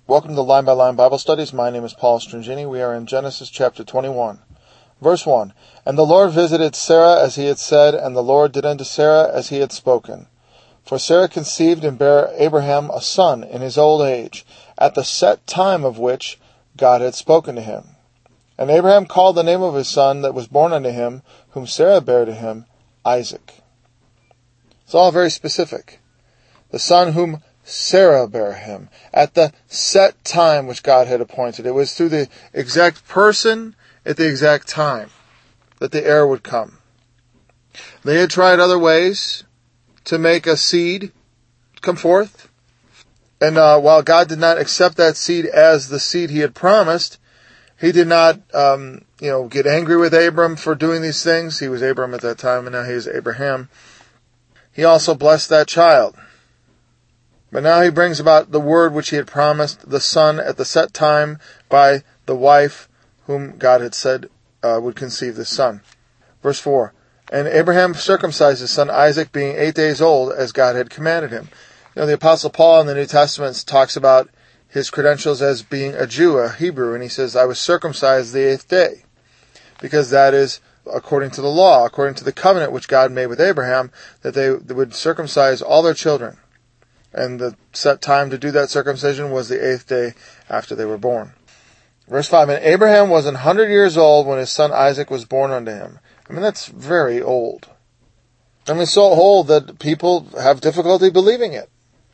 Welcome to Line by Line Bible Studies. My name is Paul Strangini. We are in Genesis chapter 21. Verse 1. And the Lord visited Sarah as he had said, and the Lord did unto Sarah as he had spoken. For Sarah conceived and bare Abraham a son in his old age, at the set time of which God had spoken to him. And Abraham called the name of his son that was born unto him, whom Sarah bare to him, Isaac. It's all very specific. The son whom Sarah bare him, at the set time which God had appointed. It was through the exact person, at the exact time, that the heir would come. They had tried other ways to make a seed come forth. And while God did not accept that seed as the seed he had promised, he did not get angry with Abram for doing these things. He was Abram at that time, and now he is Abraham. He also blessed that child. But now he brings about the word which he had promised, the son at the set time by the wife whom God had said would conceive the son. Verse 4. And Abraham circumcised his son Isaac, being 8 days old, as God had commanded him. The Apostle Paul in the New Testament talks about his credentials as being a Jew, a Hebrew, and he says, I was circumcised the 8th day. Because that is according to the law, according to the covenant which God made with Abraham, that they would circumcise all their children. And the set time to do that circumcision was the 8th day after they were born. Verse 5, And Abraham was 100 years old when his son Isaac was born unto him. That's very old. So old that people have difficulty believing it.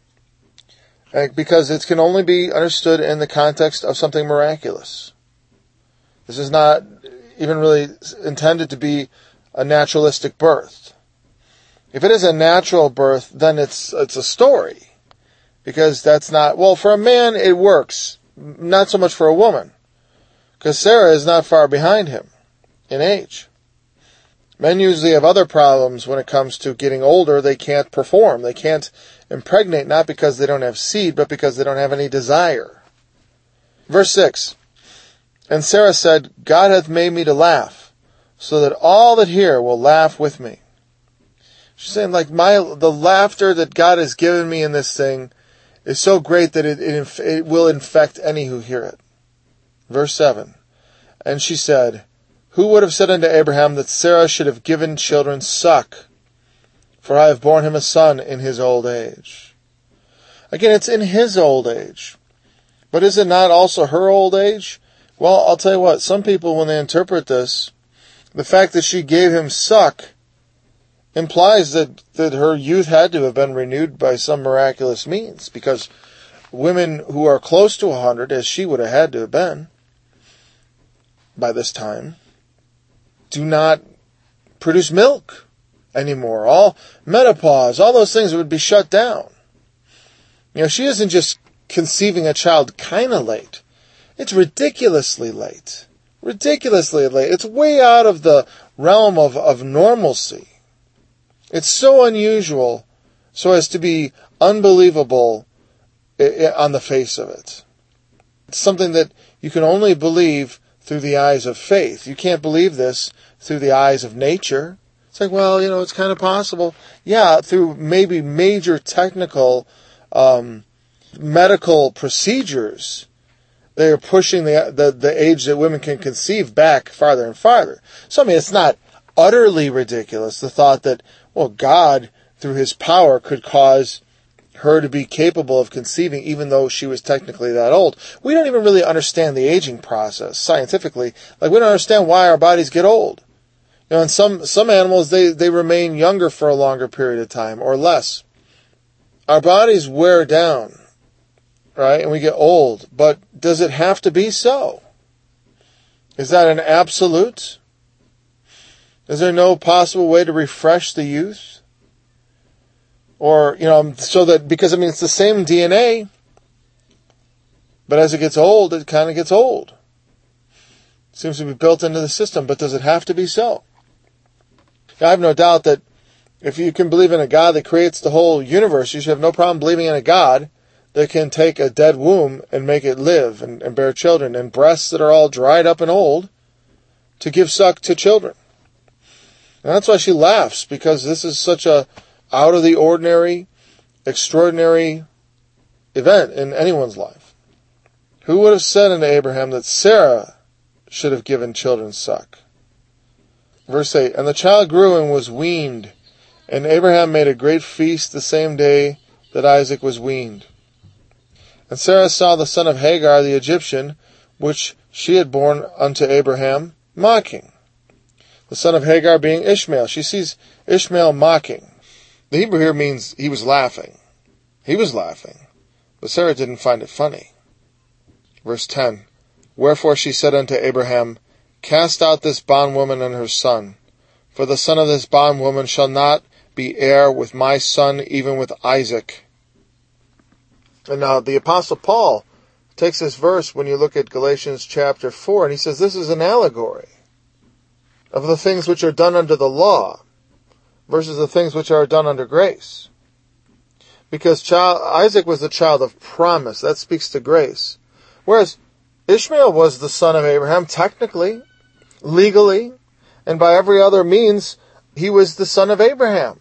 Because it can only be understood in the context of something miraculous. This is not even really intended to be a naturalistic birth. If it is a natural birth, then it's a story. Because that's not, for a man it works. Not so much for a woman. Because Sarah is not far behind him in age. Men usually have other problems when it comes to getting older. They can't perform. They can't impregnate, not because they don't have seed, but because they don't have any desire. Verse 6. And Sarah said, God hath made me to laugh, so that all that hear will laugh with me. She's saying, the laughter that God has given me in this thing is so great that it will infect any who hear it. Verse 7. And she said, Who would have said unto Abraham that Sarah should have given children suck? For I have borne him a son in his old age. Again, it's in his old age. But is it not also her old age? Well, I'll tell you what, some people, when they interpret this, the fact that she gave him suck implies that her youth had to have been renewed by some miraculous means, because women who are close to 100, as she would have had to have been by this time, do not produce milk anymore. All menopause, all those things would be shut down. She isn't just conceiving a child kind of late. It's ridiculously late. Ridiculously late. It's way out of the realm of normalcy. It's so unusual so as to be unbelievable on the face of it. It's something that you can only believe through the eyes of faith. You can't believe this through the eyes of nature. It's it's kind of possible. Yeah, through maybe major technical medical procedures, they are pushing the age that women can conceive back farther and farther. So, it's not utterly ridiculous, the thought that, God, through his power, could cause her to be capable of conceiving even though she was technically that old. We don't even really understand the aging process scientifically. We don't understand why our bodies get old. And some animals, they remain younger for a longer period of time or less. Our bodies wear down, right? And we get old. But does it have to be so? Is that an absolute? Is there no possible way to refresh the youth? Or, so that, because it's the same DNA, but as it gets old, it kind of gets old. It seems to be built into the system, but does it have to be so? Now, I have no doubt that if you can believe in a God that creates the whole universe, you should have no problem believing in a God that can take a dead womb and make it live and bear children, and breasts that are all dried up and old to give suck to children. And that's why she laughs, because this is such a out of the ordinary, extraordinary event in anyone's life. Who would have said unto Abraham that Sarah should have given children suck? Verse 8, and the child grew and was weaned, and Abraham made a great feast the same day that Isaac was weaned. And Sarah saw the son of Hagar the Egyptian, which she had borne unto Abraham, mocking. The son of Hagar being Ishmael. She sees Ishmael mocking. The Hebrew here means he was laughing. He was laughing, but Sarah didn't find it funny. Verse 10, wherefore she said unto Abraham, cast out this bondwoman and her son, for the son of this bondwoman shall not be heir with my son, even with Isaac. And now the Apostle Paul takes this verse when you look at Galatians chapter 4, and he says this is an allegory of the things which are done under the law versus the things which are done under grace. Because Isaac was the child of promise. That speaks to grace. Whereas Ishmael was the son of Abraham, technically, legally, and by every other means, he was the son of Abraham.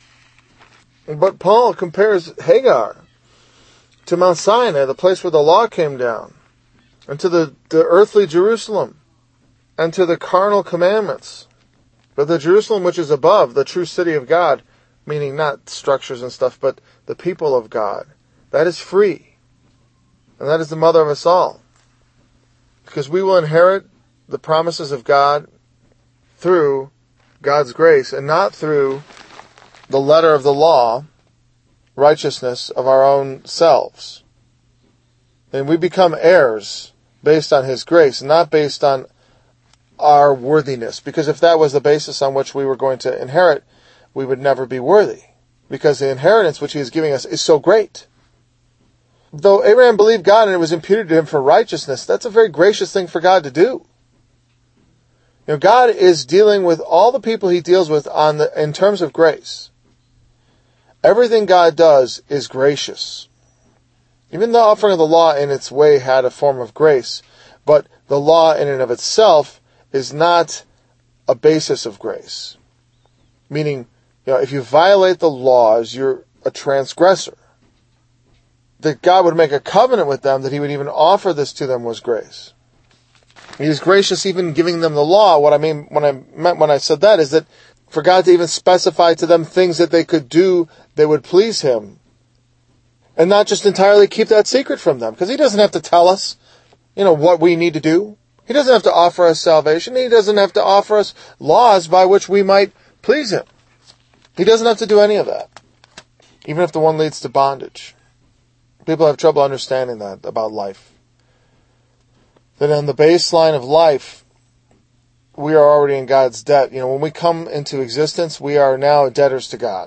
But Paul compares Hagar to Mount Sinai, the place where the law came down, and to the earthly Jerusalem, and to the carnal commandments. But the Jerusalem which is above, the true city of God, meaning not structures and stuff, but the people of God, that is free. And that is the mother of us all. Because we will inherit the promises of God through God's grace, and not through the letter of the law, righteousness of our own selves. And we become heirs based on His grace, not based on our worthiness. Because if that was the basis on which we were going to inherit, we would never be worthy. Because the inheritance which He is giving us is so great. Though Abraham believed God and it was imputed to him for righteousness, that's a very gracious thing for God to do. You know, God is dealing with all the people He deals with in terms of grace. Everything God does is gracious. Even the offering of the law in its way had a form of grace, but the law in and of itself is not a basis of grace. Meaning, if you violate the laws, you're a transgressor. That God would make a covenant with them, that He would even offer this to them, was grace. He is gracious even giving them the law. What I meant when I said that is that for God to even specify to them things that they could do that would please Him, and not just entirely keep that secret from them. Because He doesn't have to tell us, what we need to do. He doesn't have to offer us salvation. He doesn't have to offer us laws by which we might please Him. He doesn't have to do any of that. Even if the one leads to bondage. People have trouble understanding that about life. That on the baseline of life, we are already in God's debt. When we come into existence, we are now debtors to God.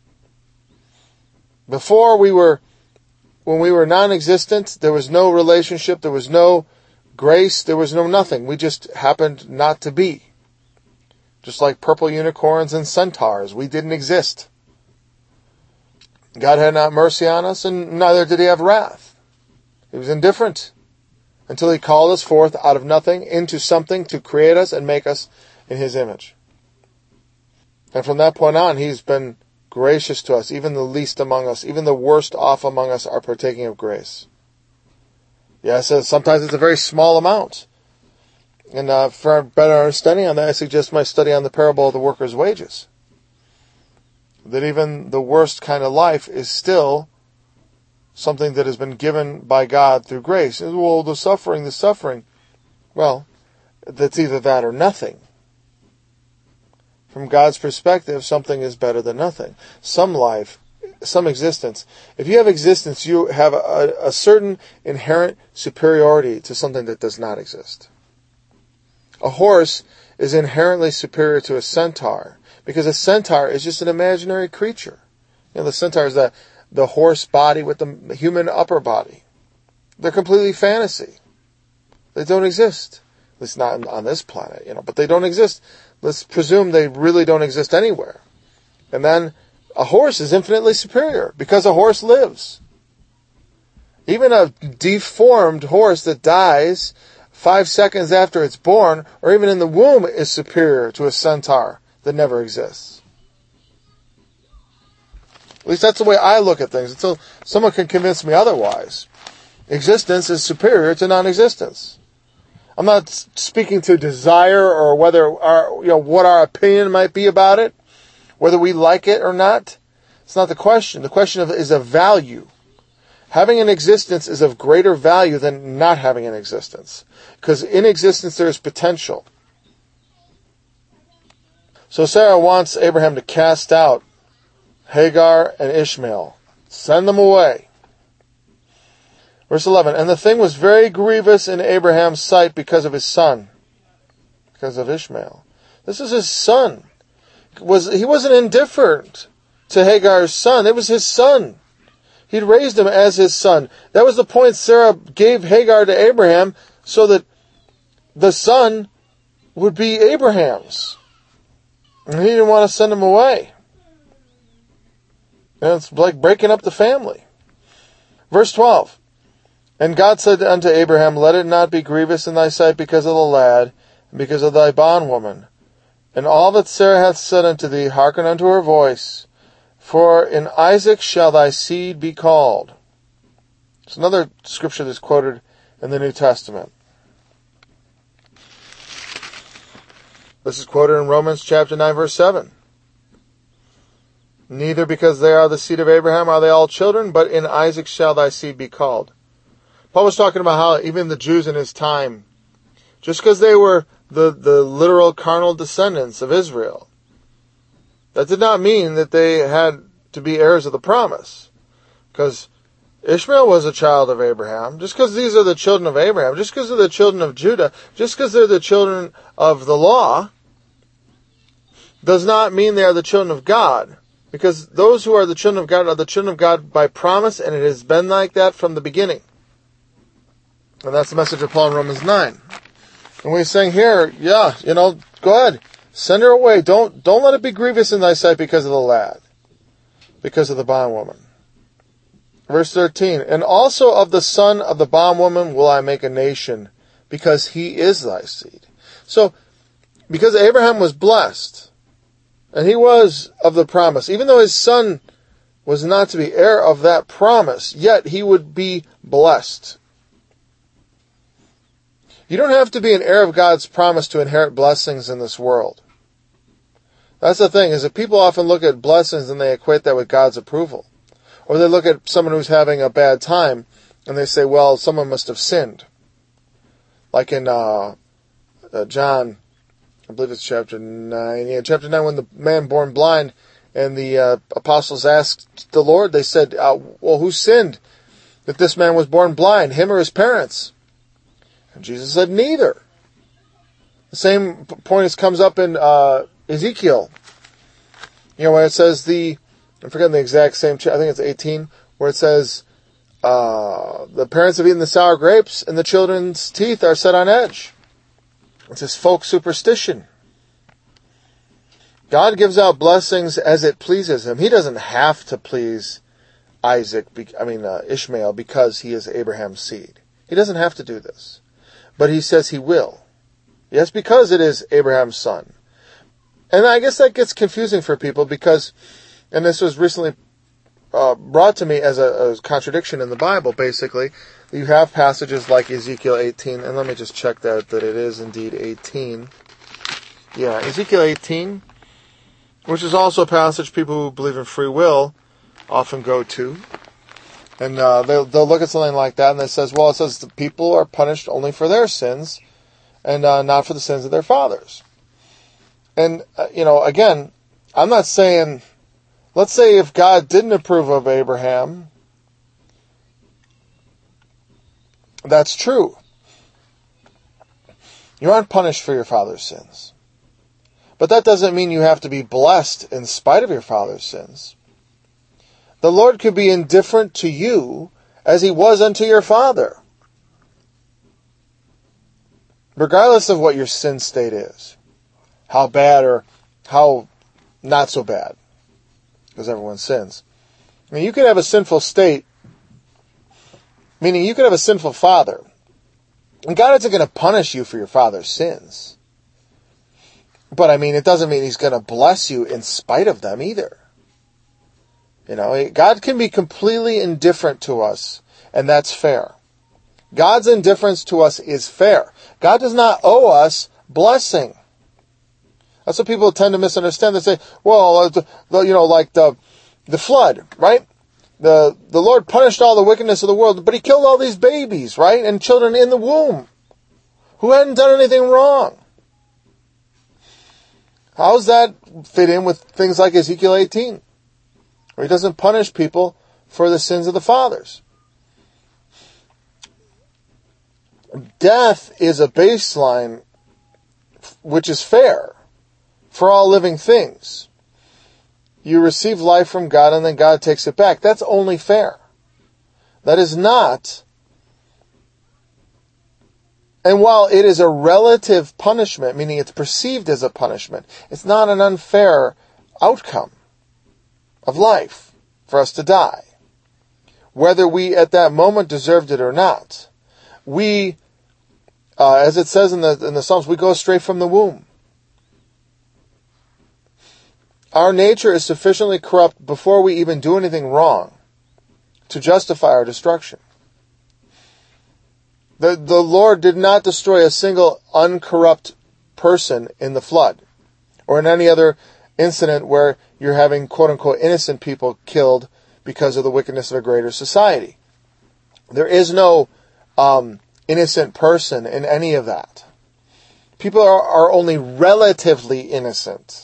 Before when we were non-existent, there was no relationship, there was no grace, there was no nothing. We just happened not to be. Just like purple unicorns and centaurs, we didn't exist. God had not mercy on us, and neither did He have wrath. He was indifferent until He called us forth out of nothing into something to create us and make us in His image. And from that point on, He's been gracious to us. Even the least among us, even the worst off among us are partaking of grace. Yes, sometimes it's a very small amount. And for a better understanding on that, I suggest my study on the parable of the worker's wages. That even the worst kind of life is still something that has been given by God through grace. Well, the suffering. Well, that's either that or nothing. From God's perspective, something is better than nothing. Some life, some existence. If you have existence, you have a certain inherent superiority to something that does not exist. A horse is inherently superior to a centaur, because a centaur is just an imaginary creature. The centaur is the horse body with the human upper body. They're completely fantasy. They don't exist. At least not on this planet, but they don't exist. Let's presume they really don't exist anywhere. And then a horse is infinitely superior because a horse lives. Even a deformed horse that dies 5 seconds after it's born, or even in the womb, is superior to a centaur that never exists. At least that's the way I look at things, until someone can convince me otherwise. existence is superior to non-existence. I'm not speaking to desire or whether what our opinion might be about it, whether we like it or not. It's not the question. The question is of value. Having an existence is of greater value than not having an existence. Because in existence there is potential. So Sarah wants Abraham to cast out Hagar and Ishmael. Send them away. Verse 11, and the thing was very grievous in Abraham's sight because of his son. Because of Ishmael. This is his son. He wasn't indifferent to Hagar's son. It was his son. He'd raised him as his son. That was the point Sarah gave Hagar to Abraham so that the son would be Abraham's. And he didn't want to send him away. And it's like breaking up the family. Verse 12. And God said unto Abraham, let it not be grievous in thy sight because of the lad, and because of thy bondwoman. And all that Sarah hath said unto thee, hearken unto her voice. For in Isaac shall thy seed be called. It's another scripture that's quoted in the New Testament. This is quoted in Romans chapter 9, verse 7. Neither because they are the seed of Abraham are they all children, but in Isaac shall thy seed be called. Paul was talking about how even the Jews in his time, just because they were the literal carnal descendants of Israel, that did not mean that they had to be heirs of the promise. Because Ishmael was a child of Abraham. Just because these are the children of Abraham, just because they're the children of Judah, just because they're the children of the law, does not mean they are the children of God. Because those who are the children of God are the children of God by promise, and it has been like that from the beginning. And that's the message of Paul in Romans 9. And we're saying here, go ahead. Send her away. Don't let it be grievous in thy sight because of the lad, because of the bondwoman. Verse 13, and also of the son of the bondwoman will I make a nation, because he is thy seed. So, because Abraham was blessed, and he was of the promise, even though his son was not to be heir of that promise, yet he would be blessed. You don't have to be an heir of God's promise to inherit blessings in this world. That's the thing, is that people often look at blessings and they equate that with God's approval. Or they look at someone who's having a bad time and they say, well, someone must have sinned. Like in John, I believe it's chapter 9. Yeah, chapter 9, when the man born blind and the apostles asked the Lord, they said, well, who sinned that this man was born blind, him or his parents? And Jesus said, neither. The same point comes up in Ezekiel. Where it says I'm forgetting the exact same, I think it's 18, where it says, the parents have eaten the sour grapes and the children's teeth are set on edge. It's this folk superstition. God gives out blessings as it pleases him. He doesn't have to please Ishmael because he is Abraham's seed. He doesn't have to do this. But he says he will. Yes, because it is Abraham's son. And I guess that gets confusing for people because, and this was recently brought to me as a contradiction in the Bible, basically. You have passages like Ezekiel 18, and let me just check that it is indeed 18. Yeah, Ezekiel 18, which is also a passage people who believe in free will often go to. And they'll look at something like that, and it says the people are punished only for their sins, and not for the sins of their fathers. And, again, I'm not saying, let's say if God didn't approve of Abraham, that's true. You aren't punished for your father's sins. But that doesn't mean you have to be blessed in spite of your father's sins. The Lord could be indifferent to you as he was unto your father, regardless of what your sin state is. How bad or how not so bad, because everyone sins. I mean, you could have a sinful state, meaning you could have a sinful father, and God isn't going to punish you for your father's sins. But it doesn't mean he's going to bless you in spite of them either. God can be completely indifferent to us, and that's fair. God's indifference to us is fair. God does not owe us blessing. That's what people tend to misunderstand. They say, well, like the flood, right? The Lord punished all the wickedness of the world, but he killed all these babies, right? And children in the womb who hadn't done anything wrong. How does that fit in with things like Ezekiel 18? Where he doesn't punish people for the sins of the fathers. Death is a baseline which is fair for all living things. You receive life from God and then God takes it back. That's only fair. That is not. And while it is a relative punishment, meaning it's perceived as a punishment, it's not an unfair outcome of life for us to die. Whether we at that moment deserved it or not. We, as it says in the Psalms, we go straight from the womb. Our nature is sufficiently corrupt before we even do anything wrong to justify our destruction. The Lord did not destroy a single uncorrupt person in the flood or in any other incident where you're having quote-unquote innocent people killed because of the wickedness of a greater society. There is no innocent person in any of that. People are only relatively innocent.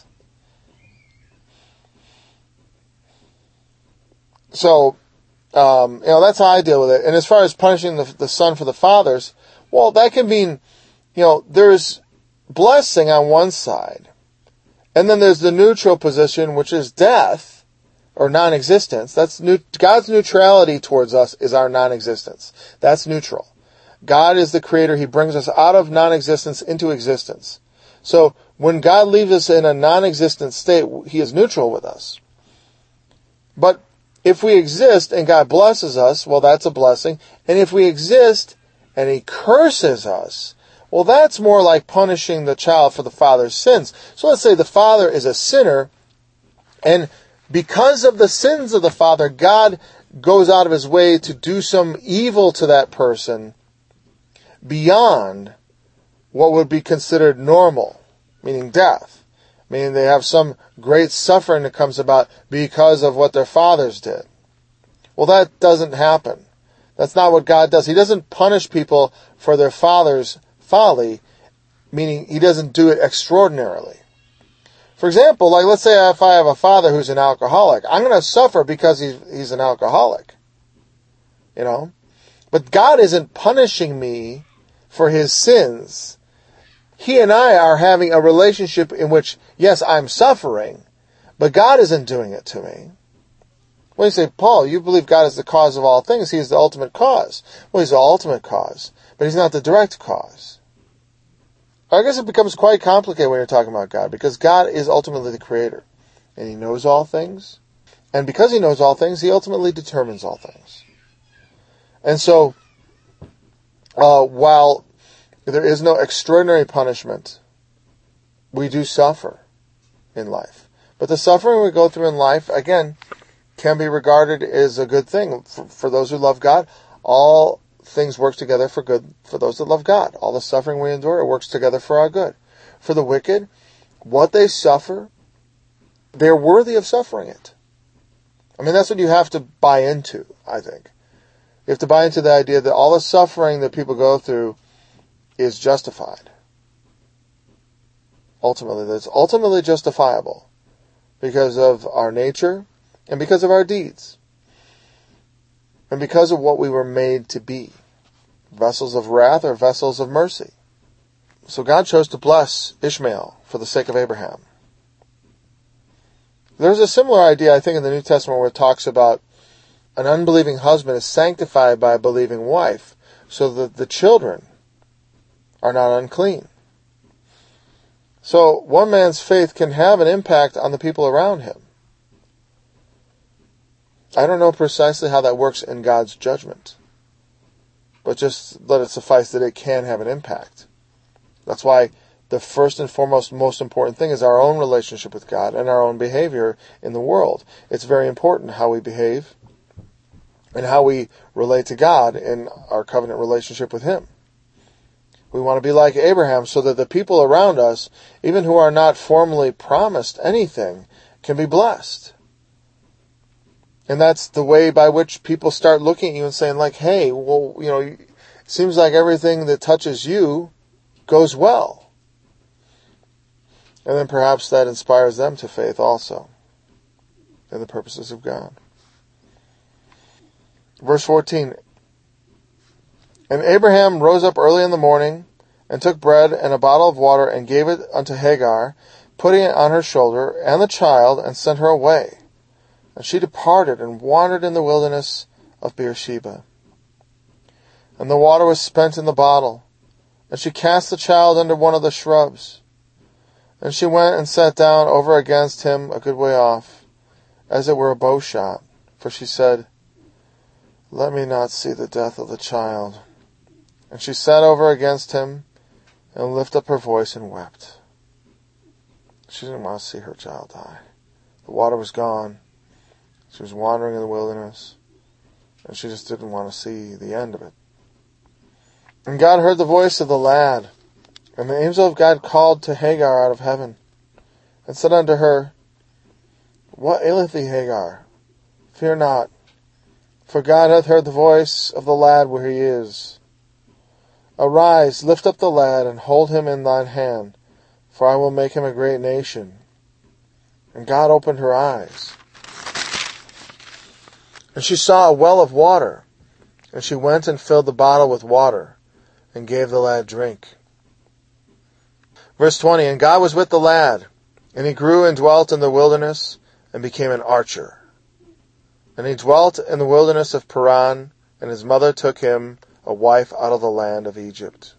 So, that's how I deal with it. And as far as punishing the son for the fathers, well, that can mean, there's blessing on one side. And then there's the neutral position, which is death or non-existence. That's God's neutrality towards us is our non-existence. That's neutral. God is the creator. He brings us out of non-existence into existence. So when God leaves us in a non-existent state, he is neutral with us. But if we exist and God blesses us, well, that's a blessing. And if we exist and he curses us, well, that's more like punishing the child for the father's sins. So let's say the father is a sinner, and because of the sins of the father, God goes out of his way to do some evil to that person beyond what would be considered normal, meaning death. Meaning they have some great suffering that comes about because of what their fathers did. Well, that doesn't happen. That's not what God does. He doesn't punish people for their father's folly, meaning he doesn't do it extraordinarily. For example, like let's say if I have a father who's an alcoholic, I'm going to suffer because he's an alcoholic. But God isn't punishing me for his sins. He and I are having a relationship in which, yes, I'm suffering, but God isn't doing it to me. Well, you say, Paul, you believe God is the cause of all things. He is the ultimate cause. Well, he's the ultimate cause, but he's not the direct cause. I guess it becomes quite complicated when you're talking about God, because God is ultimately the creator, and he knows all things. And because he knows all things, he ultimately determines all things. And so, while there is no extraordinary punishment, we do suffer in life. But the suffering we go through in life, again, can be regarded as a good thing. For those who love God, all things work together for good for those that love God. All the suffering we endure, it works together for our good. For the wicked, what they suffer, they're worthy of suffering it. I mean, that's what you have to buy into, I think. You have to buy into the idea that all the suffering that people go through is justified. Ultimately, that's ultimately justifiable because of our nature and because of our deeds and because of what we were made to be, vessels of wrath or vessels of mercy. So God chose to bless Ishmael for the sake of Abraham. There's a similar idea, I think, in the New Testament where it talks about an unbelieving husband is sanctified by a believing wife so that the children are not unclean. So one man's faith can have an impact on the people around him. I don't know precisely how that works in God's judgment, but just let it suffice that it can have an impact. That's why the first and foremost, most important thing is our own relationship with God and our own behavior in the world. It's very important how we behave and how we relate to God in our covenant relationship with Him. We want to be like Abraham so that the people around us, even who are not formally promised anything, can be blessed. And that's the way by which people start looking at you and saying, like, hey, well, it seems like everything that touches you goes well. And then perhaps that inspires them to faith also in the purposes of God. Verse 14, and Abraham rose up early in the morning, and took bread and a bottle of water, and gave it unto Hagar, putting it on her shoulder, and the child, and sent her away. And she departed, and wandered in the wilderness of Beersheba. And the water was spent in the bottle, and she cast the child under one of the shrubs. And she went and sat down over against him a good way off, as it were a bow shot, for she said, let me not see the death of the child. And she sat over against him, and lifted up her voice and wept. She didn't want to see her child die. The water was gone. She was wandering in the wilderness, and she just didn't want to see the end of it. And God heard the voice of the lad, and the angel of God called to Hagar out of heaven, and said unto her, what aileth thee, Hagar? Fear not, for God hath heard the voice of the lad where he is. Arise, lift up the lad, and hold him in thine hand, for I will make him a great nation. And God opened her eyes, and she saw a well of water, and she went and filled the bottle with water, and gave the lad drink. Verse 20, and God was with the lad, and he grew and dwelt in the wilderness, and became an archer. And he dwelt in the wilderness of Paran, and his mother took him a wife out of the land of Egypt.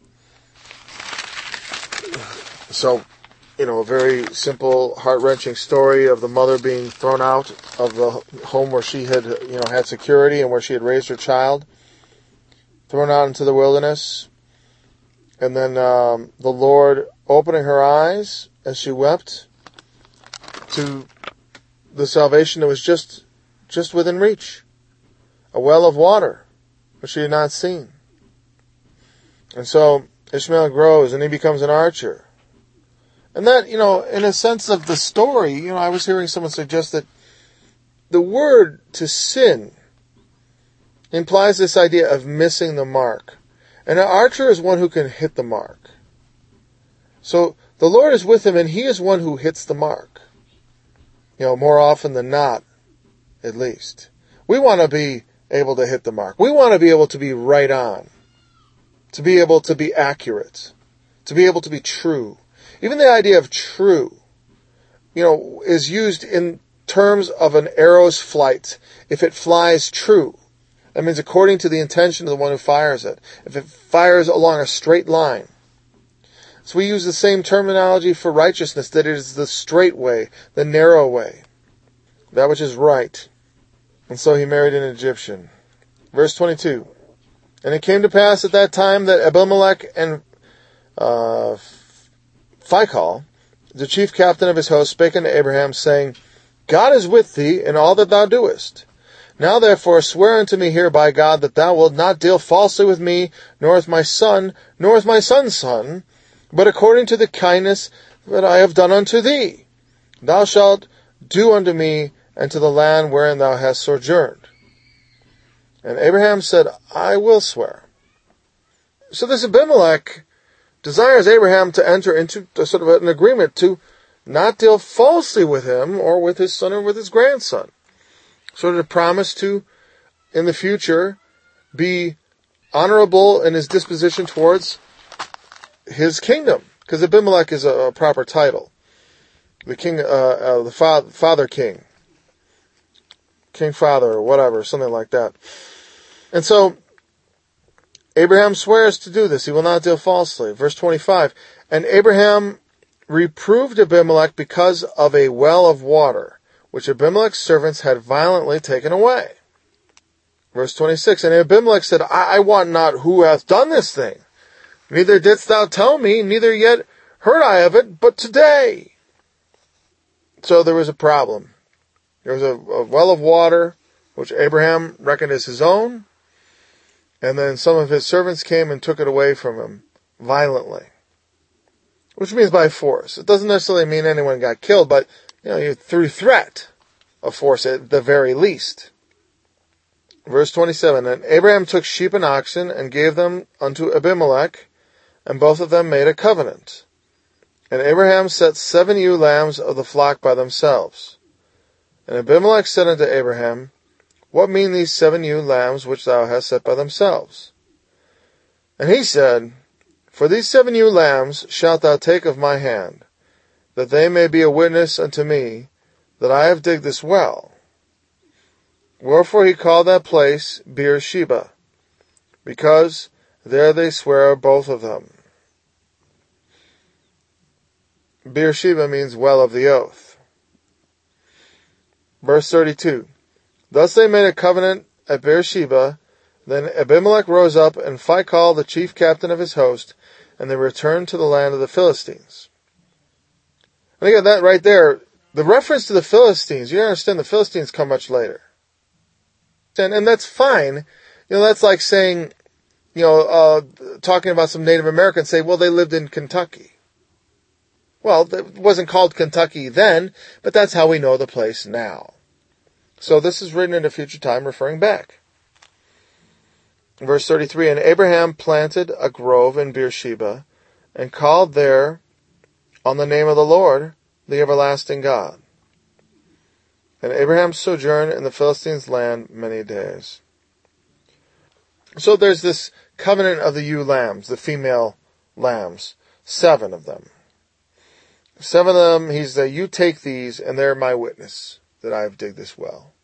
So, a very simple, heart-wrenching story of the mother being thrown out of the home where she had, had security and where she had raised her child, thrown out into the wilderness, and then the Lord opening her eyes as she wept to the salvation that was just within reach, a well of water which she had not seen. And so Ishmael grows and he becomes an archer. And that, in a sense of the story, I was hearing someone suggest that the word to sin implies this idea of missing the mark. And an archer is one who can hit the mark. So the Lord is with him, and he is one who hits the mark. More often than not, at least. We want to be able to hit the mark. We want to be able to be right on. To be able to be accurate. To be able to be true. Even the idea of true, is used in terms of an arrow's flight. If it flies true, that means according to the intention of the one who fires it. If it fires along a straight line. So we use the same terminology for righteousness, that it is the straight way, the narrow way, that which is right. And so he married an Egyptian. Verse 22. And it came to pass at that time that Abimelech and Phicol, the chief captain of his host, spake unto Abraham, saying, God is with thee in all that thou doest. Now therefore swear unto me here by God that thou wilt not deal falsely with me, nor with my son, nor with my son's son, but according to the kindness that I have done unto thee. Thou shalt do unto me and to the land wherein thou hast sojourned. And Abraham said, I will swear. So this Abimelech desires Abraham to enter into sort of an agreement to not deal falsely with him or with his son or with his grandson. Sort of to promise to, in the future, be honorable in his disposition towards his kingdom. Because Abimelech is a proper title. The king, the father king. King father or whatever, something like that. And so, Abraham swears to do this. He will not deal falsely. Verse 25. And Abraham reproved Abimelech because of a well of water, which Abimelech's servants had violently taken away. Verse 26. And Abimelech said, I wot not who hath done this thing. Neither didst thou tell me, neither yet heard I of it, but today. So there was a problem. There was a well of water which Abraham reckoned as his own, and then some of his servants came and took it away from him violently, which means by force. It doesn't necessarily mean anyone got killed, but through threat of force at the very least. Verse 27, and Abraham took sheep and oxen and gave them unto Abimelech, and both of them made a covenant. And Abraham set 7 ewe lambs of the flock by themselves. And Abimelech said unto Abraham, what mean these 7 ewe lambs which thou hast set by themselves? And he said, for these 7 ewe lambs shalt thou take of my hand, that they may be a witness unto me that I have digged this well. Wherefore he called that place Beersheba, because there they swear both of them. Beersheba means well of the oath. Verse 32, thus they made a covenant at Beersheba. Then Abimelech rose up, and Phicol, the chief captain of his host, and they returned to the land of the Philistines. And again, that right there, the reference to the Philistines, you understand the Philistines come much later. And that's fine. That's like saying, talking about some Native Americans, say, well, they lived in Kentucky. Well, it wasn't called Kentucky then, but that's how we know the place now. So this is written in a future time referring back. Verse 33, and Abraham planted a grove in Beersheba, and called there on the name of the Lord, the everlasting God. And Abraham sojourned in the Philistines' land many days. So there's this covenant of the ewe lambs, the female lambs, 7 of them. 7 of them, he said, you take these, and they're my witness that I have digged this well.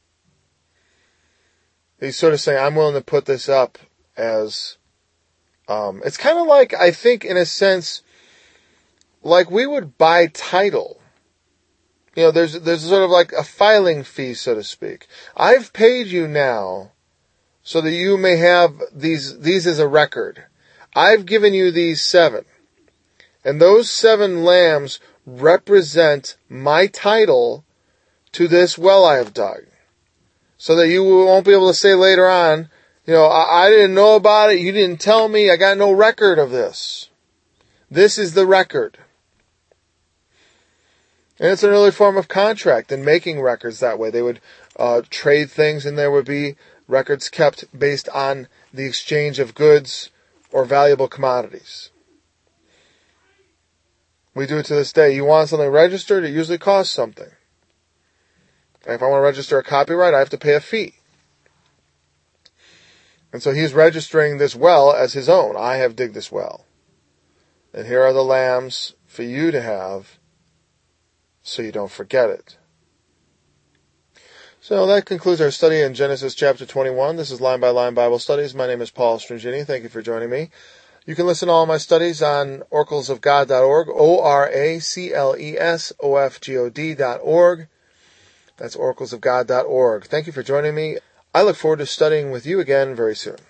He's sort of saying, I'm willing to put this up as, it's kind of like, I think in a sense, like we would buy title. There's sort of like a filing fee, so to speak. I've paid you now so that you may have these as a record. I've given you these 7. And those 7 lambs represent my title to this well I have dug. So that you won't be able to say later on, I didn't know about it, you didn't tell me, I got no record of this. This is the record. And it's an early form of contract and making records that way. They would trade things, and there would be records kept based on the exchange of goods or valuable commodities. We do it to this day. You want something registered, it usually costs something. If I want to register a copyright, I have to pay a fee. And so he's registering this well as his own. I have digged this well. And here are the lambs for you to have, so you don't forget it. So that concludes our study in Genesis chapter 21. This is Line by Line Bible Studies. My name is Paul Strangini. Thank you for joining me. You can listen to all my studies on oraclesofgod.org, oraclesofgod.org. That's oraclesofgod.org. Thank you for joining me. I look forward to studying with you again very soon.